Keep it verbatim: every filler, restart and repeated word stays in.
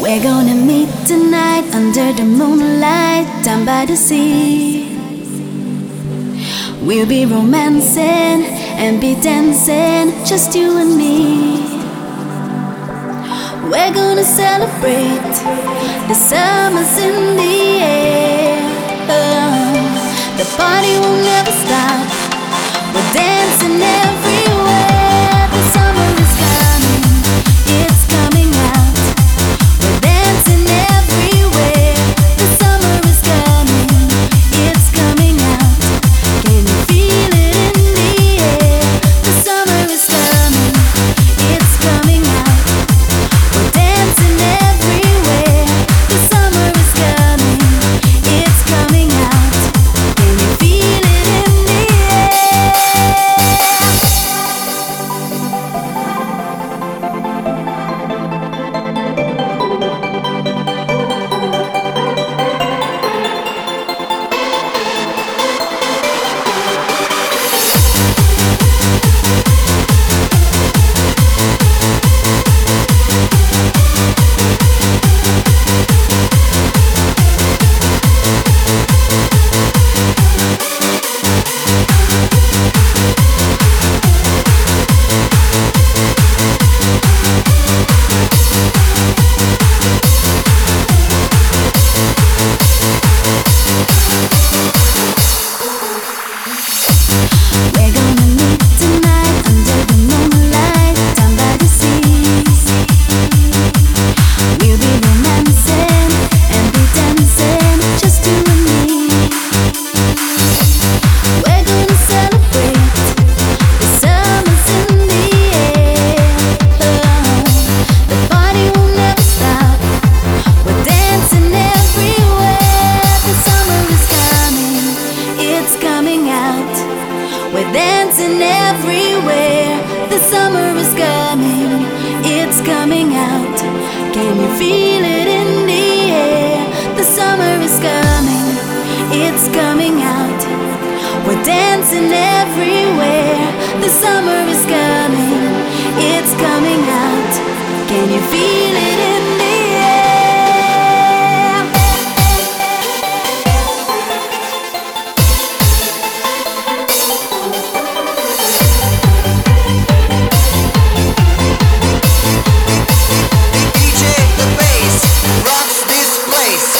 We're gonna meet tonight under the moonlight down by the sea. We'll be romancing and be dancing, just you and me. We're gonna celebrate, the summer's in the air. Oh, the party will never stop, we're dancing everywhere. The summer is coming, it's coming out. We're dancing everywhere. The summer is coming, it's coming out. Can you feel it in the air? The summer is coming, it's coming out. We're dancing everywhere. The summer is coming, it's coming out. Can you feel it in the air? We're gonna meet tonight under the moonlight down by the seas. We'll be romancing and be dancing, just you and me. We're gonna celebrate, the summer's in the air. Oh, the party will never stop, we're dancing everywhere. The summer is coming, it's coming out. We're dancing everywhere. The summer is coming, it's coming out. Can you feel it in the air? The summer is coming, it's coming out. We're dancing everywhere. The summer is coming, it's coming out. Can you feel it in the air? D J The Bass rocks this place.